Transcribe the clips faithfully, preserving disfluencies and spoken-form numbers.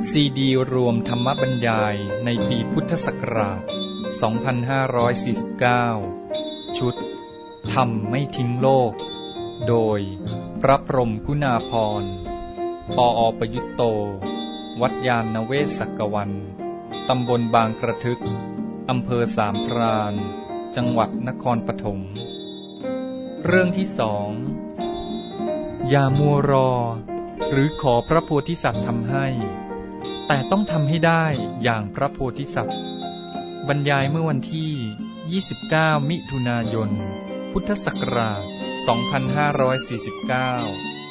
ซีดีรวมธรรมบรรยายในปีพุทธศักราช สองพันห้าร้อยสี่สิบเก้า ชุดธรรมไม่ทิ้งโลก โดยพระพรหมคุณาภรณ์ ปอ.ประยุตโต วัดยานนเวศกวัน ตำบลบางกระทึก อำเภอสามพราน จังหวัดนครปฐม เรื่องที่สอง อย่ามัวรอหรือขอพระโพธิสัตว์ทำให้แต่ต้องทำให้ได้อย่างพระโพธิสัตว์บรรยายเมื่อวันที่ ยี่สิบเก้า มิถุนายน พุทธศักราช สองพันห้าร้อยสี่สิบเก้า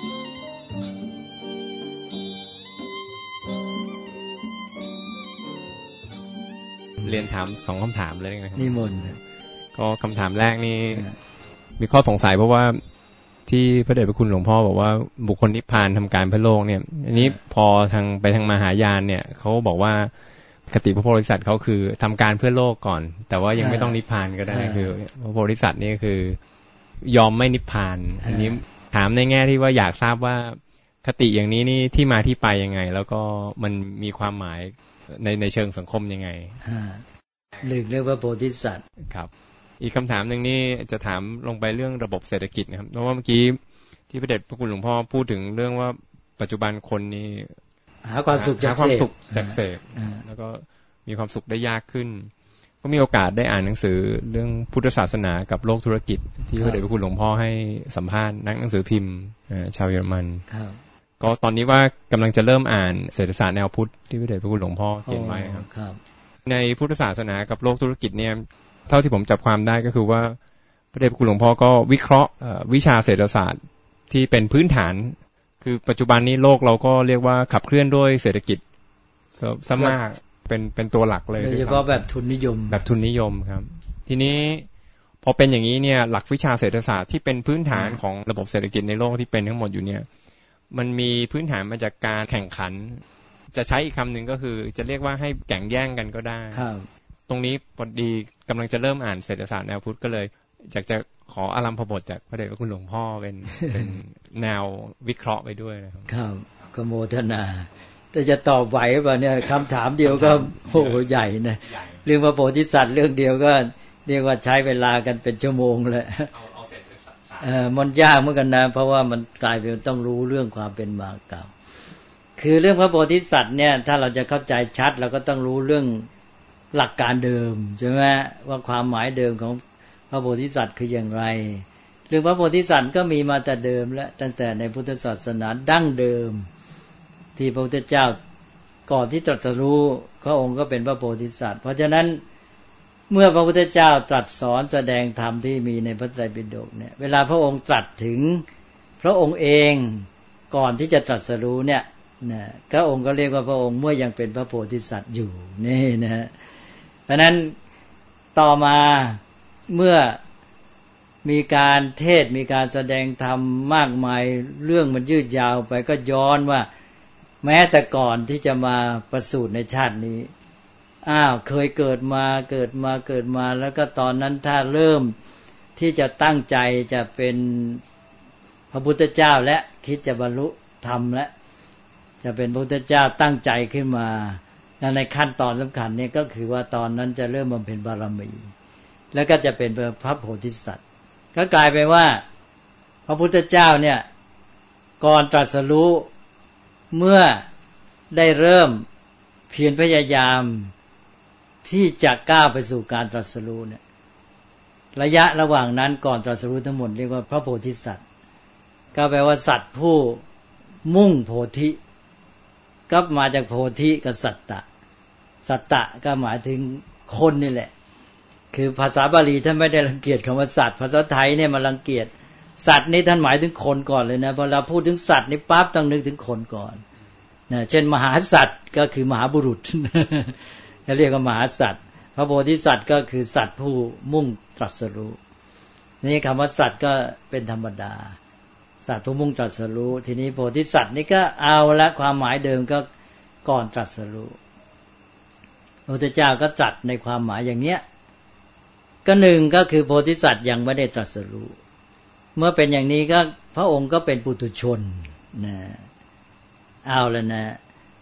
เรียนถามสองคำถามเลยนะครับนิมนต์ก็คำถามแรกนี่มีข้อสงสัยเพราะว่าที่พระเดชพระคุณหลวงพ่อบอกว่าบุคคลนิพพานทำการเพื่อโลกเนี่ยอันนี้พอทางไปทางมหายานเนี่ยเขาบอกว่าคติพระโพธิสัตว์เขาคือทำการเพื่อโลกก่อนแต่ว่ายังไม่ต้องนิพพานก็ได้คือพระโพธิสัตว์นี่คือยอมไม่นิพพานอันนี้ถามในแง่ที่ว่าอยากทราบว่าคติอย่างนี้นี่ที่มาที่ไปยังไงแล้วก็มันมีความหมายในในเชิงสังคมยังไงหนึ่งเรียกว่าโพธิสัตว์ครับอีกคำถามหนึ่งนี่จะถามลงไปเรื่องระบบเศรษฐกิจนะครับเพราะว่าเมื่อกี้ที่พระเดชพระคุณหลวงพ่อพูดถึงเรื่องว่าปัจจุบันคนนี่หาความสุขจากเสพจากเสพแล้วก็มีความสุขได้ยากขึ้นก็มีโอกาสได้อ่านหนังสือเรื่องพุทธศาสนากับโลกธุรกิจที่พระเดชพระคุณหลวงพ่อให้สัมภาษณ์นักหนังสือพิมพ์ชาวเยอรมันก็ตอนนี้ว่ากำลังจะเริ่มอ่านเศรษฐศาสตร์แนวพุทธที่พระเดชพระคุณหลวงพ่อเขียนไว้ครับในพุทธศาสนากับโลกธุรกิจเนี่ยเท่าที่ผมจับความได้ก็คือว่าพระเดชพระคุณหลวงพ่อก็วิเคราะห์วิชาเศรษฐศาสตร์ที่เป็นพื้นฐานคือปัจจุบันนี้โลกเราก็เรียกว่าขับเคลื่อนด้วยเศรษฐกิจซะมากเป็นเป็นตัวหลักเลยโดยเฉพาะแบบทุนนิยมแบบทุนนิยมครับทีนี้พอเป็นอย่างนี้เนี่ยหลักวิชาเศรษฐศาสตร์ที่เป็นพื้นฐานของระบบเศรษฐกิจในโลกที่เป็นทั้งหมดอยู่เนี่ยมันมีพื้นฐานมาจากการแข่งขันจะใช้อีกคำหนึ่งก็คือจะเรียกว่าให้แข่งแย่งกันก็ได้ตรงนี้พอดีกำลังจะเริ่มอ่านเศรษฐศาสตร์แนวพุทธก็เลยอยากจะขออารัมภบทจากพระเดชพระคุณหลวงพ่อเป็นเป็นแนววิเคราะห์ไปด้วยนะครับครับก็โมทนาแต่จะตอบไหวป่ะเนี่ยคำถามเดียวก็โอ้โหใหญ่นะเรื่องพระโพธิสัตว์เรื่องเดียวก็เรียกว่าใช้เวลากันเป็นชั่วโมงเลยเออมันยากเหมือนกันนะเพราะว่ามันกลายเป็นต้องรู้เรื่องความเป็นมาเก่าคือเรื่องพระโพธิสัตว์เนี่ยถ้าเราจะเข้าใจชัดเราก็ต้องรู้เรื่องหลักการเดิมใช่ไหมว่าความหมายเดิมของพระโพธิสัตว์คืออย่างไรเรื่องพระโพธิสัตว์ก็มีมาแต่เดิมแล้วตั้งแต่ในพุทธศาสนาดั้งเดิมที่พระพุทธเจ้าก่อนที่ตรัสรู้พระองค์ก็เป็นพระโพธิสัตว์เพราะฉะนั้นเมื่อพระพุทธเจ้าตรัสสอนแสดงธรรมที่มีในพระไตรปิฎกเนี่ยเวลาพระองค์ตรัสถึงพระองค์เองก่อนที่จะตรัสรู้เนี่ยนะพระองค์ก็เรียกว่าพระองค์เมื่อยังเป็นพระโพธิสัตว์อยู่นี่นะฮะเพราะนั้นต่อมาเมื่อมีการเทศมีการแสดงธรรมมากมายเรื่องมันยืดยาวไปก็ย้อนว่าแม้แต่ก่อนที่จะมาประสูติในชาตินี้อ้าวเคยเกิดมาเกิดมาเกิดมาแล้วก็ตอนนั้นถ้าเริ่มที่จะตั้งใจจะเป็นพระพุทธเจ้าและคิดจะบรรลุธรรมและจะเป็นพระพุทธเจ้าตั้งใจขึ้นมาในขั้นตอนสำคัญเนี่ยก็คือว่าตอนนั้นจะเริ่มบำเพ็ญบารมีแล้วก็จะเป็นพระโพธิสัตว์ก็กลายเป็นว่าพระพุทธเจ้าเนี่ยก่อนตรัสรู้เมื่อได้เริ่มเพียรพยายามที่จะก้าวไปสู่การตรัสรู้เนี่ยระยะระหว่างนั้นก่อนตรัสรู้ทั้งหมดเรียกว่าพระโพธิสัตว์ก็แปลว่าสัตว์ผู้มุ่งโพธิก็มาจากโพธิกับสัตตะสัตตะก็หมายถึงคนนี่แหละคือภาษาบาลีท่านไม่ได้รังเกียจคำว่าสัตว์ภาษาไทยเนี่ยมันรังเกียจสัตว์นี่ท่านหมายถึงคนก่อนเลยนะพอเราพูดถึงสัตว์นี่ปั๊บต้องนึกถึงคนก่อนนะเช่นมหาสัตว์ก็คือมหาบุรุษเขาเรียกว่ามหาสัตว์พระโพธิสัตว์ก็คือสัตว์ผู้มุ่งตรัสรู้นี่คำว่าสัตว์ก็เป็นธรรมดาสัตว์ผู้มุ่งตรัสรู้ทีนี้โพธิสัตว์นี่ก็เอาละความหมายเดิมก็ก่อนตรัสรู้พระพุทธเจ้าก็ตรัสในความหมายอย่างเนี้ยก็หนึ่งก็คือโพธิสัตว์ยังไม่ได้ตรัสรู้เมื่อเป็นอย่างนี้ก็พระองค์ก็เป็นปุถุชนนะเอาแล้วนะ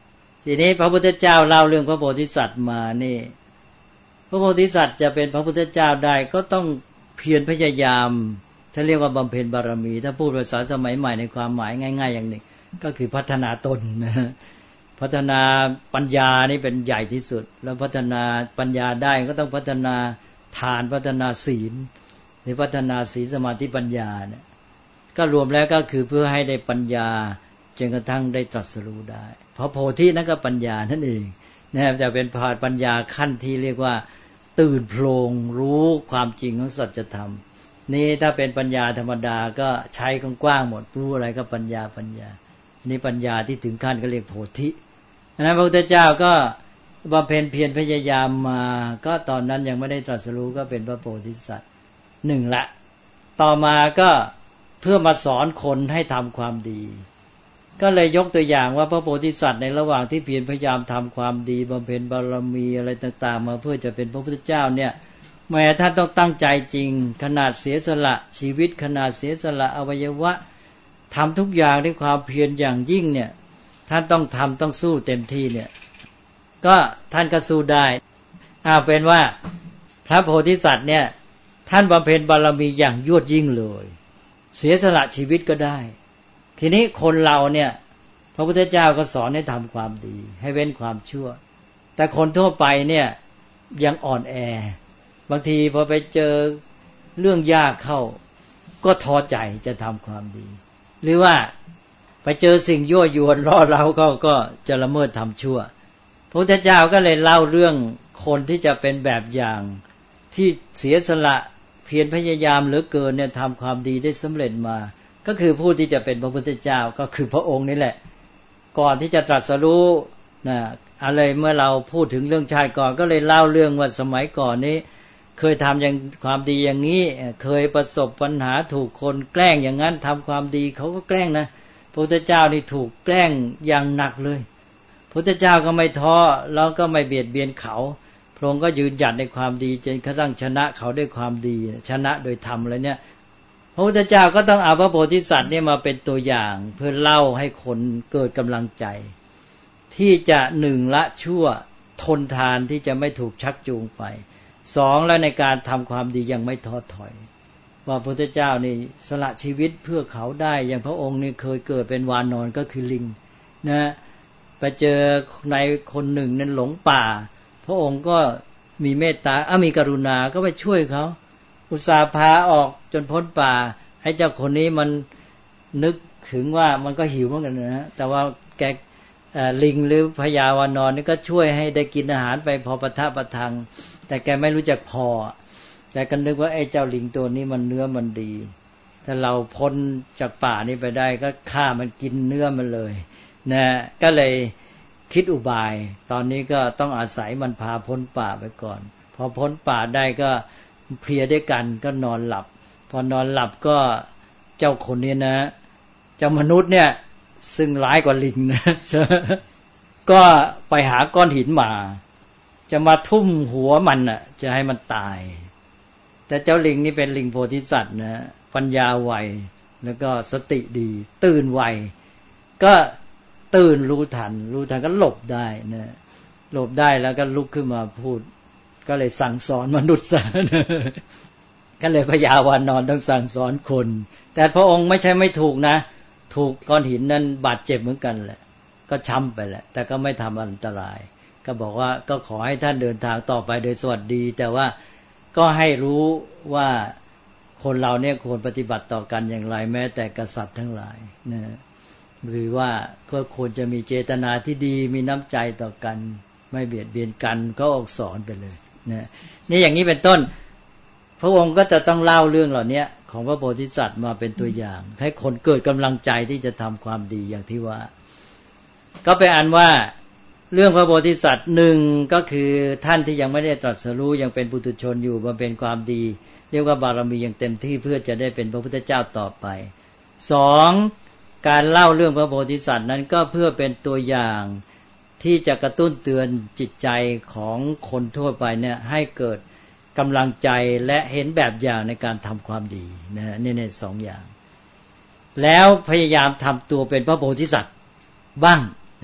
ทีนี้พระพุทธเจ้าเล่าเรื่องพระโพธิสัตว์มานี่พระโพธิสัตว์จะเป็นพระพุทธเจ้าได้ก็ต้องเพียรพยายามถ้าเรียกว่าบำเพ็ญบารมีถ้าพูดภาษาสมัยใหม่ในความหมายง่ายๆอย่างหนึ่งก็คือพัฒนาตนนะพัฒนาปัญญานี่เป็นใหญ่ที่สุดแล้วพัฒนาปัญญาได้ก็ต้องพัฒนาทานพัฒนาศีลหรือพัฒนาศีลสมาธิปัญญาเนี่ยก็รวมแล้วก็คือเพื่อให้ได้ปัญญาจนกระทั่งได้ตรัสรู้ได้เพราะโพธินั่นก็ปัญญานั่นเองนะครับจะเป็นภาปัญญาขั้นที่เรียกว่าตื่นโพลงรู้ความจริงของสัจธรรมนี่ถ้าเป็นปัญญาธรรมดาก็ใช้กว้างๆหมดรู้อะไรก็ปัญญาปัญญานี่ปัญญาที่ถึงขั้นก็เรียกโพธิฉะนั้นพระพุทธเจ้าก็บำเพ็ญเพียรพยายามมาก็ตอนนั้นยังไม่ได้ตรัสรู้ก็เป็นพระโพธิสัตว์หนึ่งละต่อมาก็เพื่อมาสอนคนให้ทำความดีก็เลยยกตัวอย่างว่าพระโพธิสัตว์ในระหว่างที่เพียรพยายามทำความดีบำเพ็ญบารมีอะไรต่างๆมาเพื่อจะเป็นพระพุทธเจ้าเนี่ยแม้ท่านต้องตั้งใจจริงขนาดเสียสละชีวิตขนาดเสียสละอวัยวะทำทุกอย่างด้วยความเพียรอย่างยิ่งเนี่ยท่านต้องทำต้องสู้เต็มที่เนี่ยก็ท่านก็สู้ได้อ้าวเป็นว่าพระโพธิสัตว์เนี่ยท่านบำเพ็ญบารมีอย่างยวดยิ่งเลยเสียสละชีวิตก็ได้ทีนี้คนเราเนี่ยพระพุทธเจ้าก็สอนให้ทำความดีให้เว้นความชั่วแต่คนทั่วไปเนี่ยยังอ่อนแอบางทีพอไปเจอเรื่องยากเข้าก็ท้อใจจะทำความดีหรือว่าไปเจอสิ่งยั่วยวนล่อเร้าเขาก็จะละเมิดทำชั่วพระพุทธเจ้าก็เลยเล่าเรื่องคนที่จะเป็นแบบอย่างที่เสียสละเพียรพยายามเหลือเกินเนี่ยทำความดีได้สำเร็จมาก็คือผู้ที่จะเป็นพระพุทธเจ้าก็คือพระองค์นี่แหละก่อนที่จะตรัสรู้นะอะไรเมื่อเราพูดถึงเรื่องชาติก่อนก็เลยเล่าเรื่องว่าสมัยก่อนนี้เคยทำอย่างความดีอย่างนี้เคยประสบปัญหาถูกคนแกล้งอย่างนั้นทำความดีเขาก็แกล้งนะพระพุทธเจ้านี่ถูกแกล้งอย่างหนักเลยพระพุทธเจ้าก็ไม่ท้อแล้วก็ไม่เบียดเบียนเขาพระองค์ก็ยืนหยัดในความดีจนกระทั่งชนะเขาด้วยความดีชนะโดยธรรมอะไรเนี่ยพระพุทธเจ้าก็ต้องเอาพระโพธิสัตว์นี่มาเป็นตัวอย่างเพื่อเล่าให้คนเกิดกำลังใจที่จะหนึ่งละชั่วทนทานที่จะไม่ถูกชักจูงไปสองแล้วในการทำความดียังไม่ท้อถอยว่าพระพุทธเจ้านี่สละชีวิตเพื่อเขาได้อย่างพระองค์นี่เคยเกิดเป็นวานอนก็คือลิงนะไปเจอในคนหนึ่งนั้นหลงป่าพระองค์ก็มีเมตตาอ่ะมีกรุณาก็ไปช่วยเขาอุตส่าห์พาออกจนพ้นป่าให้เจ้าคนนี้มันนึกถึงว่ามันก็หิวเหมือนกันนะแต่ว่าแกลิงหรือพญาวานอนนี่ก็ช่วยให้ได้กินอาหารไปพอประทับประทังแต่แกไม่รู้จักพอแต่ก็นึกว่าไอ้เจ้าลิงตัวนี้มันเนื้อมันดีถ้าเราพ้นจากป่านี้ไปได้ก็ฆ่ามันกินเนื้อมันเลยนะก็เลยคิดอุบายตอนนี้ก็ต้องอาศัยมันพาพ้นป่าไปก่อนพอพ้นป่าได้ก็เพลียด้วยกันก็นอนหลับพอนอนหลับก็เจ้าคนนี้นะเจ้ามนุษย์เนี่ยซึ่งร้ายกว่าลิงนะก็ไปหาก้อนหินมาจะมาทุ่มหัวมันน่ะจะให้มันตายแต่เจ้าลิงนี่เป็นลิงโพธิสัตว์นะปัญญาไวแล้วก็สติดีตื่นไวก็ตื่นรู้ทันรู้ทันก็หลบได้นะหลบได้แล้วก็ลุกขึ้นมาพูดก็เลยสั่งสอนมนุษย์ซะก็เลยพญาวานอนต้องสั่งสอนคนแต่พระองค์ไม่ใช่ไม่ถูกนะถูกก้อนหินนั้นบาดเจ็บเหมือนกันแหละก็ช้ำไปแหละแต่ก็ไม่ทำอันตรายก็บอกว่าก็ขอให้ท่านเดินทางต่อไปโดยสวัสดีแต่ว่าก็ให้รู้ว่าคนเราเนี่ยควรปฏิบัติต่อกันอย่างไรแม้แต่กษัตริย์ทั้งหลายนะหรือว่าก็ควรจะมีเจตนาที่ดีมีน้ำใจต่อกันไม่เบียดเบียนกันก็ออกสอนไปเลยนะนี่อย่างนี้เป็นต้นพระองค์ก็จะต้องเล่าเรื่องเหล่านี้ของพระโพธิสัตว์มาเป็นตัวอย่างให้คนเกิดกำลังใจที่จะทำความดีอย่างที่ว่าก็เป็นอันว่าเรื่องพระโพธิสัตว์หนึ่งก็คือท่านที่ยังไม่ได้ตรัสรู้ยังเป็นปุถุชนอยู่บำเพ็ญความดีเรียกว่าบารมีอย่างเต็มที่เพื่อจะได้เป็นพระพุทธเจ้าต่อไปสองการเล่าเรื่องพระโพธิสัตว์นั้นก็เพื่อเป็นตัวอย่างที่จะกระตุ้นเตือนจิตใจของคนทั่วไปเนี่ยให้เกิดกำลังใจและเห็นแบบอย่างในการทำความดีนะนี่ๆสองอย่างแล้วพยายามทำตัวเป็นพระโพธิสัตว์บ้าง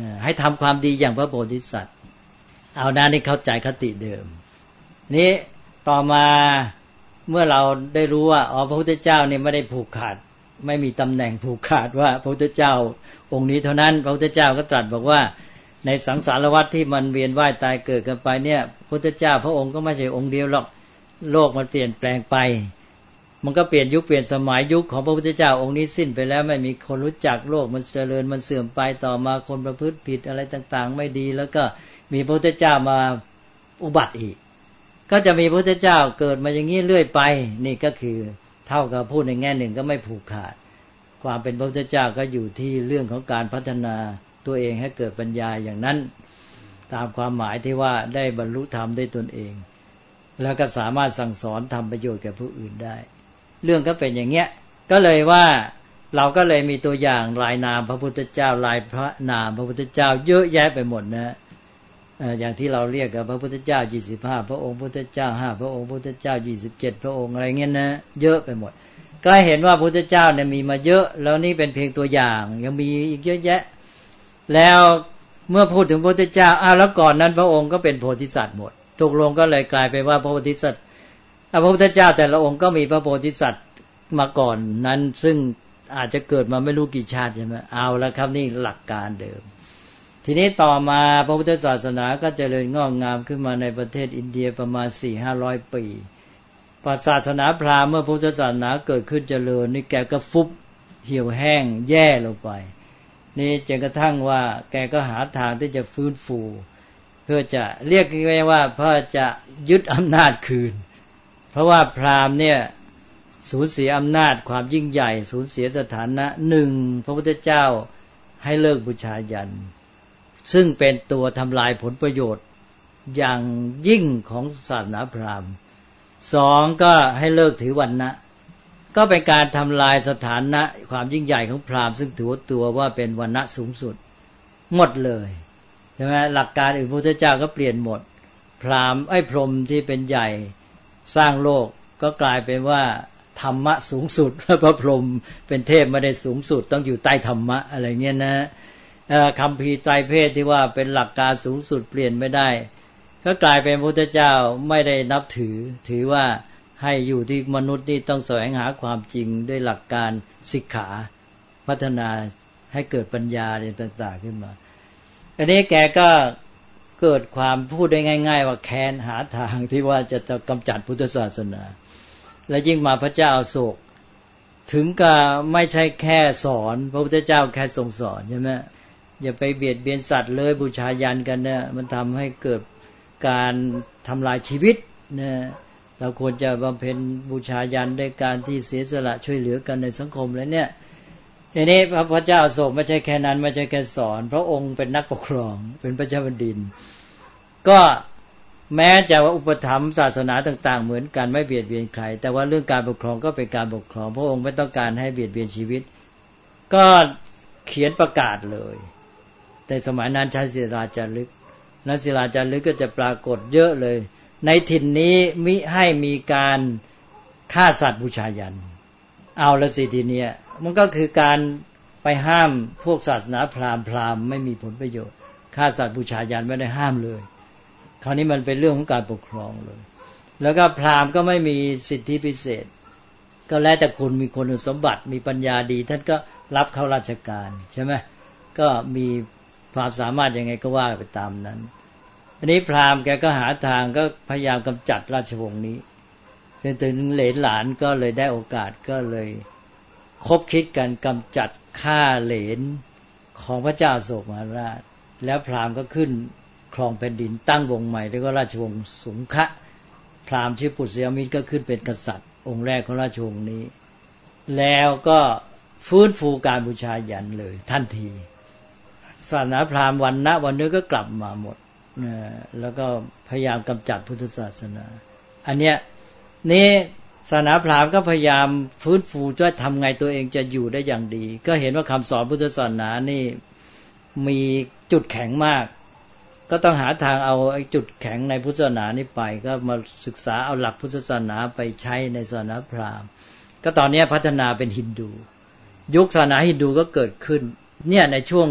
ให้ทำความดีอย่างพระโพธิสัตว์เอาหน้านี่เข้าใจคติเดิมนี้ต่อมาเมื่อเราได้รู้ว่าอ๋อพระพุทธเจ้าเนี่ยไม่ได้ผูกขาดไม่มีตำแหน่งผูกขาดว่าพระพุทธเจ้าองค์นี้เท่านั้นพระพุทธเจ้าก็ตรัสบอกว่าในสังสารวัฏที่มันเวียนว่ายตายเกิดกันไปเนี่ยพระพุทธเจ้าพระองค์ก็ไม่ใช่องค์เดียวหรอกโลกมันเปลี่ยนแปลงไปมันก็เปลี่ยนยุคเปลี่ยนสมัยยุคของพระพุทธเจ้าองค์นี้สิ้นไปแล้วไม่มีคนรู้จักโลกมันเจริญมันเสื่อมไปต่อมาคนประพฤติผิดอะไรต่างๆไม่ดีแล้วก็มีพระพุทธเจ้ามาอุบัติอีกก็จะมีพระพุทธเจ้าเกิดมาอย่างนี้เรื่อยไปนี่ก็คือเท่ากับพูดในแง่หนึ่งก็ไม่ผูกขาดความเป็นพระพุทธเจ้าก็อยู่ที่เรื่องของการพัฒนาตัวเองให้เกิดปัญญาอย่างนั้นตามความหมายที่ว่าได้บรรลุธรรมด้วยตนเองแล้วก็สามารถสั่งสอนทำประโยชน์แก่ผู้อื่นได้เรื่องก็เป็นอย่างเงี้ยก็เลยว่าเราก็เลยมีตัวอย่างลายนามพระพุทธเจ้าลายพระนามพระพุทธเจ้าเยอะแยะไปหมดนะอย่างที่เราเรียกกับพระพุทธเจ้ายี่สิบห้าพระองค์พุทธเจ้าห้าพระองค์พุทธเจ้ายี่สิบเจ็ดพระองค์อะไรเงี้ยนะเยอะไปหมดก็เห็นว่าพุทธเจ้าเนี่ยมีมาเยอะแล้วนี่เป็นเพียงตัวอย่างยังมีอีกเยอะแยะแล้วเมื่อพูดถึงพระพุทธเจ้าอ้าวแล้วก่อนนั้นพระองค์ก็เป็นโพธิสัตว์หมดตกลงก็เลยกลายเป็นว่าพระโพธิสัตว์พระพุทธเจ้าแต่ละองค์ก็มีพระโพธิสัตว์มาก่อนนั้นซึ่งอาจจะเกิดมาไม่รู้กี่ชาติใช่ไหมเอาแล้วครับนี่หลักการเดิมทีนี้ต่อมาพระพุทธศาสนาก็เจริญงอกงามขึ้นมาในประเทศอินเดียประมาณ สี่ห้าร้อย ปีศาสนาพราหมณ์เมื่อพุทธศาสนาเกิดขึ้นเจริญนี่แกก็ฟุบเหี่ยวแห้งแย่ลงไปนี่จนกระทั่งว่าแกก็หาทางที่จะฟื้นฟูเพื่อจะเรียกง่ายๆว่าเพื่อจะยึดอำนาจคืนเพราะว่าพราหมณ์เนี่ยสูญเสียอำนาจความยิ่งใหญ่สูญเสียสถานะหนึ่งพระพุทธเจ้าให้เลิกบูชายัญซึ่งเป็นตัวทำลายผลประโยชน์อย่างยิ่งของศาสนาพราหมณ์สองก็ให้เลิกถือวรรณะก็เป็นการทำลายสถานะความยิ่งใหญ่ของพราหมณ์ซึ่งถือตัวว่าเป็นวรรณะสูงสุดหมดเลยใช่ไหมหลักการอื่นพระพุทธเจ้าก็เปลี่ยนหมดพราหมณ์ไอ้พรหมที่เป็นใหญ่สร้างโลกก็กลายเป็นว่าธรรมะสูงสุดพระพรหมเป็นเทพไม่ได้สูงสุดต้องอยู่ใต้ธรรมะอะไรเงี้ยนะคำพีไตรเพศที่ว่าเป็นหลักการสูงสุดเปลี่ยนไม่ได้ก็กลายเป็นพระพุทธเจ้าไม่ได้นับถือถือว่าให้อยู่ที่มนุษย์นี่ต้องแสวงหาความจริงด้วยหลักการศิกขาพัฒนาให้เกิดปัญญาอะไรต่างๆขึ้นมาอันนี้แกก็เกิดความพูดได้ง่ายๆว่าแค้นหาทางที่ว่าจะกำจัดพุทธศาสนาและยิ่งมาพระเจ้าอโศกถึงกับไม่ใช่แค่สอนพระพุทธเจ้าแค่ทรงสอนใช่ไหมอย่าไปเบียดเบียนสัตว์เลยบูชายัญกันเนี่ยมันทำให้เกิดการทำลายชีวิตนะเราควรจะบำเพ็ญบูชายัญด้วยการที่เสียสละช่วยเหลือกันในสังคมแล้วเนี่ยทีนี้พระเจ้าอโศกไม่ใช่แค่นั้นไม่ใช่แค่สอนพระองค์เป็นนักปกครองเป็นพระเจ้าแผ่นดินก็แม้จะว่าอุปถัมภ์ศาสนาต่างๆเหมือนกันไม่เบียดเบียนใครแต่ว่าเรื่องการปกครองก็เป็นการปกครองพระองค์ไม่ต้องการให้เบียดเบียนชีวิตก็เขียนประกาศเลยแต่สมัยนั้นใช้ศิลาจารึกนั้นศิลาจารึกก็จะปรากฏเยอะเลยในถิ่นนี้มิให้มีการฆ่าสัตว์บูชายัญเอาละสิทีเนี้ยมันก็คือการไปห้ามพวกศาสนาพราหมณ์พราหมณ์ไม่มีผลประโยชน์ฆ่าสัตว์บูชายัญไม่ได้ห้ามเลยคราวนี้มันเป็นเรื่องของการปกครองเลยแล้วก็พราหมณ์ก็ไม่มีสิทธิพิเศษก็แล้วแต่คุณมีคุณสมบัติมีปัญญาดีท่านก็รับเข้าราชการใช่ไหมก็มีความสามารถยังไงก็ว่าไปตามนั้นอันนี้พราหมณ์แกก็หาทางก็พยายามกำจัดราชวงศ์นี้จนถึงเหลนหลานก็เลยได้โอกาสก็เลยคบคิดกันกำจัดฆ่าเหลนของพระเจ้าอโศกมหาราชแล้วพราหมณ์ก็ขึ้นครองแผ่นดินตั้งวงใหม่เรียกว่าราชวงศ์สุงคะ พราหมณ์ชื่อปุษยมิตรก็ขึ้นเป็นกษัตริย์องค์แรกของราชวงศ์นี้แล้วก็ฟื้นฟูการบูชายัญเลยทันทีศาสนาพราหมณ์วันนะวันนี้ก็กลับมาหมดนะแล้วก็พยายามกำจัดพุทธศาสนาอันเนี้ยนี่ศาสนาพราหมณ์ก็พยายามฟื้นฟูจะทำไงตัวเองจะอยู่ได้อย่างดีก็เห็นว่าคำสอนพุทธศาสนานี่มีจุดแข็งมากก็ต้องหาทางเอาไอ้จุดแข็งในพุทธศาสนานี้ไปก็มาศึกษาเอาหลักพุทธศาสนาไปใช้ในศาสนาพราหมณ์ก็ตอนนี้พัฒนาเป็นฮินดูยุคศาสนาฮินดูก็เกิดขึ้นเนี่ยในช่วง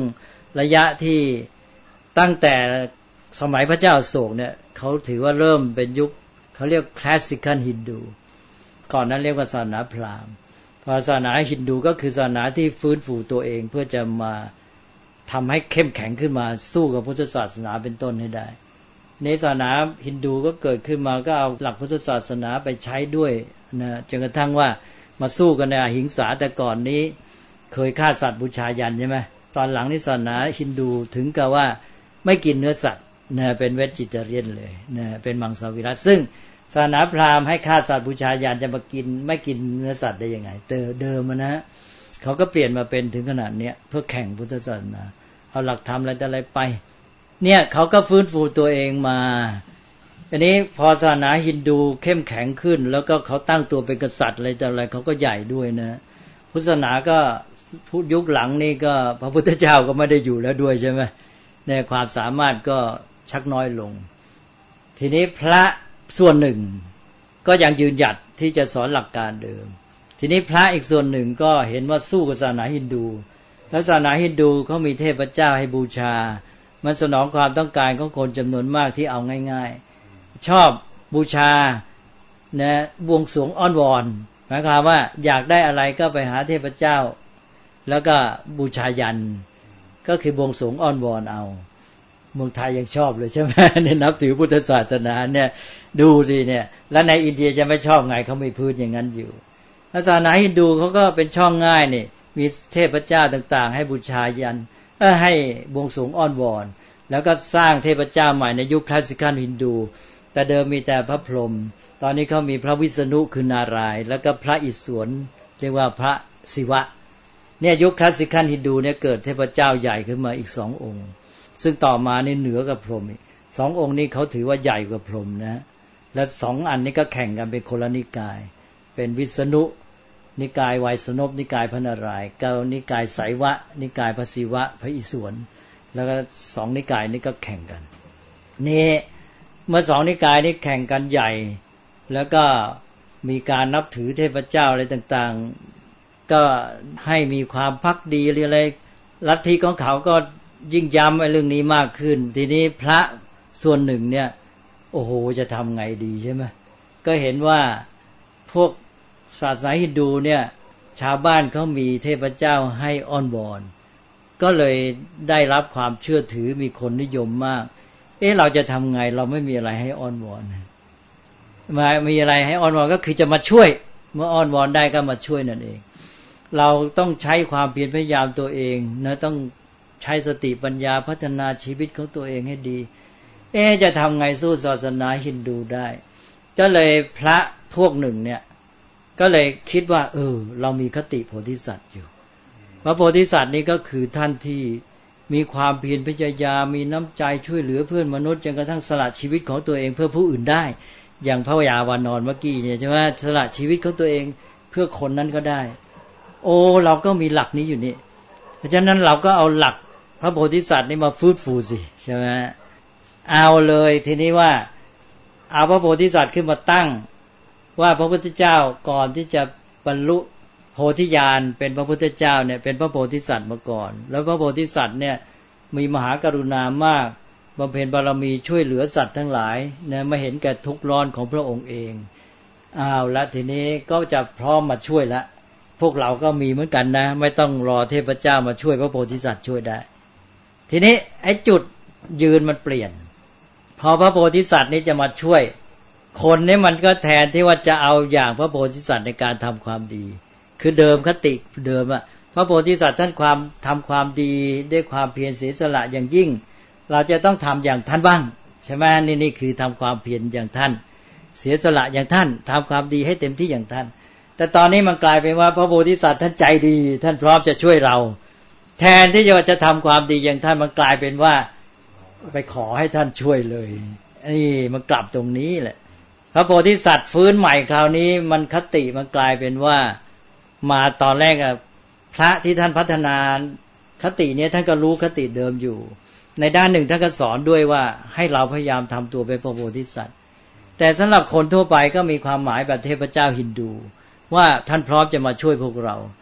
ระยะที่ตั้งแต่สมัยพระเจ้าอโศกเนี่ยเขาถือว่าเริ่มเป็นยุคเขาเรียกคลาสสิคอลฮินดูก่อนนั้นเรียกว่าศาสนาพราหมณ์พอศาสนาฮินดูก็คือศาสนาที่ฟื้นฟูตัวเองเพื่อจะมาทำให้เข้มแข็งขึ้นมาสู้กับพุทธศาสนาเป็นต้นให้ได้ในศาสนาฮินดูก็เกิดขึ้นมาก็เอาหลักพุทธศาสนาไปใช้ด้วยนะจนกระทั่งว่ามาสู้กันในอหิงสาแต่ก่อนนี้เคยฆ่าสัตว์บูชายันใช่ไหมตอนหลังนี่ศาสนาฮินดูถึงกับว่าไม่กินเนื้อสัตว์นะเป็นเวจิเตเรียนเลยนะเป็นมังสวิรัติซึ่งศาสนาพราหมณ์ให้ฆ่าสัตว์บูชายันจะมากินไม่กินเนื้อสัตว์ได้ยังไงเติมเดิมนะเขาก็เปลี่ยนมาเป็นถึงขนาดเนี้ยเพื่อแข่งพุทธศาสนาเอาหลักธรรมอะไรแต่อะไรไปเนี่ยเขาก็ฟื้นฟูตัวเองมาอันนี้พอศาสนาฮินดูเข้มแข็งขึ้นแล้วก็เขาตั้งตัวเป็นกษัตริย์อะไรแต่อะไรเขาก็ใหญ่ด้วยนะพุทธศาสนาก็พุทธยุคหลังนี่ก็พระพุทธเจ้าก็ไม่ได้อยู่แล้วด้วยใช่ไหมในความสามารถก็ชักน้อยลงทีนี้พระส่วนหนึ่งก็ยังยืนหยัดที่จะสอนหลักการเดิมทีนี้พระอีกส่วนหนึ่งก็เห็นว่าสู้กับศาสนาฮินดูแล้วศาสนาฮินดูเขามีเทพเจ้าให้บูชามันสนองความต้องการของคนจำนวนมากที่เอาง่ายๆชอบบูชานะบวงสรวงอ้อนวอนหมายความว่าอยากได้อะไรก็ไปหาเทพเจ้าแล้วก็บูชายันก็คือบวงสรวงอ้อนวอนเอาเมืองไทยยังชอบเลยใช่ไหมเนี่ยนับถือพุทธศาสนาเนี่ยดูสิเนี่ยแล้วในอินเดียจะไม่ชอบไงเขาไม่พูดอย่างนั้นอยู่ศาสนาฮินดูเขาก็เป็นช่องง่ายนี่มีเทพเจ้าต่างๆให้บูชายันเออให้บวงสรวงอ้อนวอนแล้วก็สร้างเทพเจ้าใหม่ในยุคคลาสสิคอลฮินดูแต่เดิมมีแต่พระพรหมตอนนี้เขามีพระวิษณุคือนารายณ์แล้วก็พระอิศวรเรียกว่าพระศิวะเนี่ยยุคคลาสสิคอลฮินดูเนี่ยเกิดเทพเจ้าใหญ่ขึ้นมาอีกสององค์ซึ่งต่อมานี่เหนือกับพรหมสององค์นี้เขาถือว่าใหญ่กว่าพรหมนะและสองอันนี้ก็แข่งกันเป็นคนละนิกายเป็นวิษณุนิกายไวยสนพนิกายพระนารายณ์กับนิกายไสยวะนิกายพระศิวะพระอิศวรแล้วก็สองนิกายนี้ก็แข่งกันนี่เมื่อสองนิกายนี้แข่งกันใหญ่แล้วก็มีการนับถือเทพเจ้าอะไรต่างๆก็ให้มีความภักดีอะไรลัทธิของเขาก็ยิ่งย้ำไอ้เรื่องนี้มากขึ้นทีนี้พระส่วนหนึ่งเนี่ยโอ้โหจะทำไงดีใช่ไหมก็เห็นว่าพวกศาสนาฮินดูเนี่ยชาวบ้านเขามีเทพเจ้าให้อ้อนวอนก็เลยได้รับความเชื่อถือมีคนนิยมมากเอ๊ะเราจะทำไงเราไม่มีอะไรให้อ้อนวอนมามีอะไรให้อ้อนวอนก็คือจะมาช่วยเมื่ออ้อนวอนได้ก็มาช่วยนั่นเองเราต้องใช้ความเพียรพยายามตัวเองนะต้องใช้สติปัญญาพัฒนาชีวิตของตัวเองให้ดีเอ๊ะจะทำไงสู้ศาสนาฮินดูได้ก็เลยพระพวกหนึ่งเนี่ยก็เลยคิดว่าเออเรามีคติโพธิสัตว์อยู่พระโพธิสัตว์นี่ก็คือท่านที่มีความเพียรพยายามมีน้ำใจช่วยเหลือเพื่อนมนุษย์จนกระทั่งสละชีวิตของตัวเองเพื่อผู้อื่นได้อย่างพระยาวานอนเมื่อกี้เนี่ยใช่ไหมสละชีวิตของตัวเองเพื่อคนนั้นก็ได้โอ้เราก็มีหลักนี้อยู่นี่เพราะฉะนั้นเราก็เอาหลักพระโพธิสัตว์นี่มาฟื้นฟูสิใช่ไหมเอาเลยทีนี้ว่าเอาพระโพธิสัตว์ขึ้นมาตั้งว่าพระพุทธเจ้าก่อนที่จะบรรลุโพธิญาณเป็นพระพุทธเจ้าเนี่ยเป็นพระโพธิสัตว์มาก่อนแล้วพระโพธิสัตว์เนี่ยมีมหากรุณามากบำเพ็ญบารมีช่วยเหลือสัตว์ทั้งหลายเนี่ยไม่เห็นแก่ทุกข์ร้อนของพระองค์เองอ้าวแล้วทีนี้ก็จะพร้อมมาช่วยละพวกเราก็มีเหมือนกันนะไม่ต้องรอเทพเจ้ามาช่วยพระโพธิสัตว์ช่วยได้ทีนี้ไอ้จุดยืนมันเปลี่ยนพอพระโพธิสัตว์นี้จะมาช่วยคนนี้มันก็แทนที่ว่าจะเอาอย่างพระโพธิสัตว์ในการทำความดีคือเดิมคติเดิมอะพระโพธิสัตว์ท่านความทำความดีด้วยความเพียรเสียสละอย่างยิ่งเราจะต้องทำอย่างท่านบ้างใช่ไหมนี่นี่คือทำความเพียรอย่างท่านเสียสละอย่างท่านทำความดีให้เต็มที่อย่างท่านแต่ตอนนี้มันกลายเป็นว่าพระโพธิสัตว์ท่านใจดีท่านพร้อมจะช่วยเราแทนที่จะจะทำความดีอย่างท่านมันกลายเป็นว่าไปขอให้ท่านช่วยเลยนี่มันกลับตรงนี้แหละพระโพธิสัตว์ฟื้นใหม่คราวนี้มันคติมันกลายเป็นว่ามาตอนแรกอะพระที่ท่านพัฒนาคตินี้ท่านก็รู้คติเดิมอยู่ในด้านหนึ่งท่านก็สอนด้วยว่าให้เราพยายามทำตัวเป็นพระโพธิสัตว์แต่สำหรับคนทั่วไปก็มีความหมายแบบเทพเจ้าฮินดูว่าท่านพร้อมจะมาช่วยพวกเรา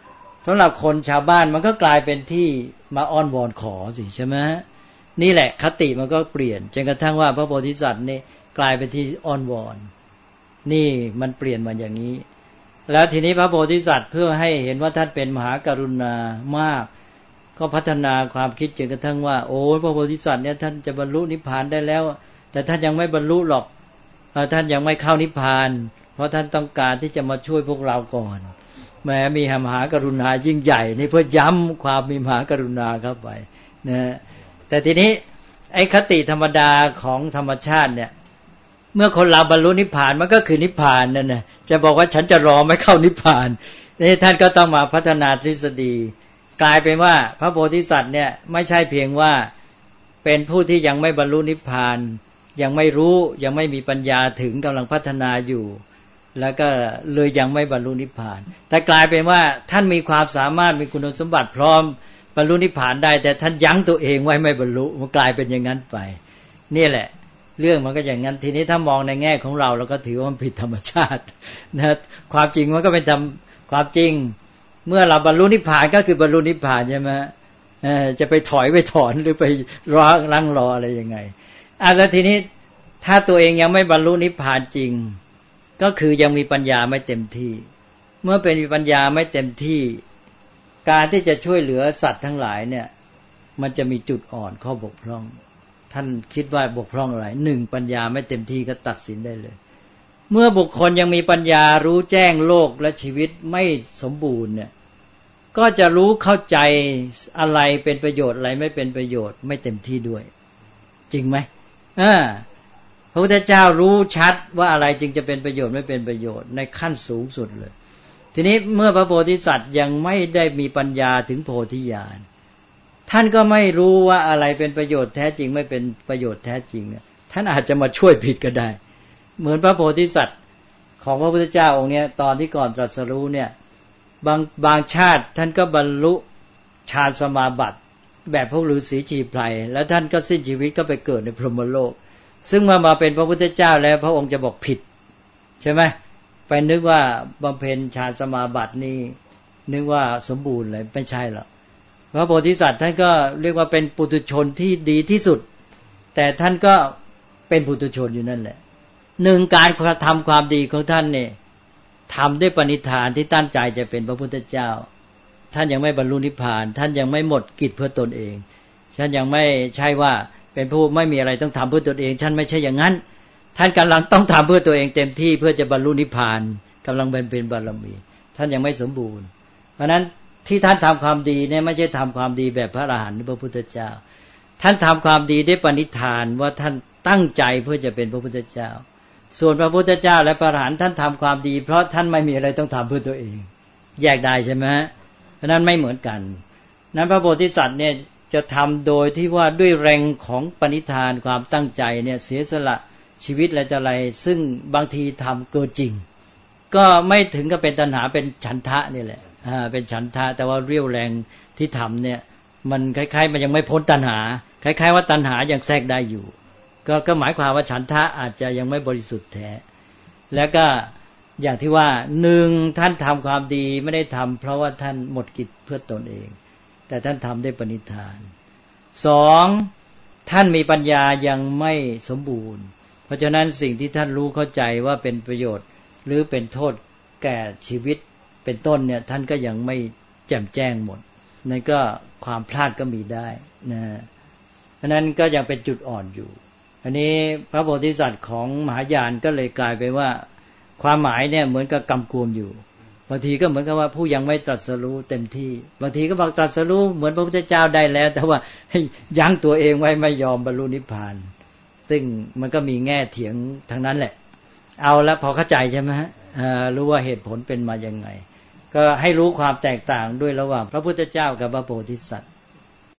สำหรับคนชาวบ้านมันก็กลายเป็นที่มาอ้อนวอนขอสิใช่ไหมนี่แหละคติมันก็เปลี่ยนจนกระทั่งว่าพระโพธิสัตว์นี่กลายเป็นที่อ้อนวอนนี่มันเปลี่ยนมาอย่างนี้แล้วทีนี้พระโพธิสัตว์เพื่อให้เห็นว่าท่านเป็นมหากรุณามากก็พัฒนาความคิดจนกระทั่งว่าโอ้พระโพธิสัตว์เนี่ยท่านจะบรรลุนิพพานได้แล้วแต่ท่านยังไม่บรรลุหรอกท่านยังไม่เข้านิพพานเพราะท่านต้องการที่จะมาช่วยพวกเราก่อนแม้มีมหากรุณายิ่งใหญ่นี่เพื่อย้ำความมีมหากรุณาเข้าไปนะแต่ทีนี้ไอ้คติธรรมดาของธรรมชาติเนี่ยเมื่อคนเราบรรลุนิพพานมันก็คือนิพพานนั่นนะจะบอกว่าฉันจะรอไม่เข้านิพพานนี่ท่านก็ต้องมาพัฒนาทฤษฎีกลายเป็นว่าพระโพธิสัตว์เนี่ยไม่ใช่เพียงว่าเป็นผู้ที่ยังไม่บรรลุนิพพานยังไม่รู้ยังไม่มีปัญญาถึงกำลังพัฒนาอยู่แล้วก็เลยยังไม่บรรลุนิพพานแต่กลายเป็นว่าท่านมีความสามารถมีคุณสมบัติพร้อมบรรลุนิพพานได้แต่ท่านยั้งตัวเองไว้ไม่บรรลุมันกลายเป็นอย่างนั้นไปนี่แหละเรื่องมันก็อย่างนั้นทีนี้ถ้ามองในแง่ของเราเราก็ถือว่ามันผิดธรรมชาตินะความจริงมันก็เป็นธรรมความจริงเมื่อเราบรรลุนิพพานก็คือบรรลุนิพพานใช่ไหมเออจะไปถอยไปถอนหรือไปรอลังรออะไรยังไงอ่ะแล้วทีนี้ถ้าตัวเองยังไม่บรรลุนิพพานจริงก็คือยังมีปัญญาไม่เต็มที่เมื่อเป็นปัญญาไม่เต็มที่การที่จะช่วยเหลือสัตว์ทั้งหลายเนี่ยมันจะมีจุดอ่อนข้อบกพร่องท่านคิดว่าบกพร่องอะไรหนึ่งปัญญาไม่เต็มที่ก็ตัดสินได้เลยเมื่อบุคคลยังมีปัญญารู้แจ้งโลกและชีวิตไม่สมบูรณ์เนี่ยก็จะรู้เข้าใจอะไรเป็นประโยชน์อะไรไม่เป็นประโยชน์ไม่เต็มที่ด้วยจริงไหมอ่าพระพุทธเจ้ารู้ชัดว่าอะไรจึงจะเป็นประโยชน์ไม่เป็นประโยชน์ในขั้นสูงสุดเลยทีนี้เมื่อพระโพธิสัตว์ยังไม่ได้มีปัญญาถึงโพธิญาณท่านก็ไม่รู้ว่าอะไรเป็นประโยชน์แท้จริงไม่เป็นประโยชน์แท้จริงเนี่ยท่านอาจจะมาช่วยผิดก็ได้เหมือนพระโพธิสัตว์ของพระพุทธเจ้าองค์เนี้ยตอนที่ก่อนตรัสรู้เนี่ยบางบางชาติท่านก็บรรลุฌานสมาบัติแบบพวกฤาษีชีไพรแล้วท่านก็สิ้นชีวิตก็ไปเกิดในพรหมโลกซึ่งเมื่อมาเป็นพระพุทธเจ้าแล้วพระองค์จะบอกผิดใช่ไหมไปนึกว่าบำเพ็ญฌานสมาบัตินี่นึกว่าสมบูรณ์เลยไม่ใช่หรอกพระโพธิสัตว์ท่านก็เรียกว่าเป็นปุถุชนที่ดีที่สุดแต่ท่านก็เป็นปุถุชนอยู่นั่นแหละหนึ่งการกระทำความดีของท่านเนี่ยทำด้วยปณิธานที่ตั้งใจจะเป็นพระพุทธเจ้าท่านยังไม่บรรลุนิพพานท่านยังไม่หมดกิจเพื่อตนเองท่านยังไม่ใช่ว่าเป็นผู้ไม่มีอะไรต้องทำเพื่อตนเองท่านไม่ใช่อย่างนั้นท่านกำลังต้องทำเพื่อตัวเองเต็มที่เพื่อจะบรรลุนิพพานกำลังเป็นเป็นบารมีท่านยังไม่สมบูรณ์เพราะฉะนั้นที่ท่านทำความดีเนี่ยไม่ใช่ทำความดีแบบพระอรหันต์หรือพระพุทธเจ้าท่านทำความดีด้วยปณิธานว่าท่านตั้งใจเพื่อจะเป็นพระพุทธเจ้าส่วนพระพุทธเจ้าและพระอรหันต์ท่านทำความดีเพราะท่านไม่มีอะไรต้องทำเพื่อตัวเองแยกได้ใช่ไหมเพราะนั้นไม่เหมือนกันนั้นพระโพธิสัตว์เนี่ยจะทำโดยที่ว่าด้วยแรงของปณิธานความตั้งใจเนี่ยเสียสละชีวิตอะไรต่ออะไรซึ่งบางทีทำเกินจริงก็ไม่ถึงกับเป็นตัณหาเป็นฉันทะนี่แหละอ่าเป็นฉันทะแต่ว่าเรี่ยวแรงที่ทำเนี่ยมันคล้ายๆมันยังไม่พ้นตัณหาคล้ายๆว่าตัณหายังแทรกได้อยู่ก็ก็หมายความว่าฉันทะอาจจะยังไม่บริสุทธิ์แท้แล้วก็อย่างที่ว่าหนึ่งท่านทำความดีไม่ได้ทำเพราะว่าท่านหมดกิจเพื่อตนเองแต่ท่านทำด้วยปณิธานสองท่านมีปัญญายังไม่สมบูรณ์เพราะฉะนั้นสิ่งที่ท่านรู้เข้าใจว่าเป็นประโยชน์หรือเป็นโทษแก่ชีวิตเป็นต้นเนี่ยท่านก็ยังไม่แจ่มแจ้งหมดนั่นก็ความพลาดก็มีได้นะเพราะนั้นก็ยังเป็นจุดอ่อนอยู่อันนี้พระโพธิสัตว์ของมหายานก็เลยกลายไปว่าความหมายเนี่ยเหมือนกับกำกวมอยู่บางทีก็เหมือนกับว่าผู้ยังไม่ตรัสรู้เต็มที่บางทีก็บอกตรัสรู้เหมือนพระพุทธเจ้าได้แล้วแต่ว่าให้ยั้งตัวเองไว้ไม่ยอมบรรลุนิพพานซึ่งมันก็มีแง่เถียงทั้งนั้นแหละเอาละพอเข้าใจใช่ไหมฮะรู้ว่าเหตุผลเป็นมายังไงก็ให้รู้ความแตกต่างด้วยระหว่างพระพุทธเจ้ากับพระโพธิสัตว์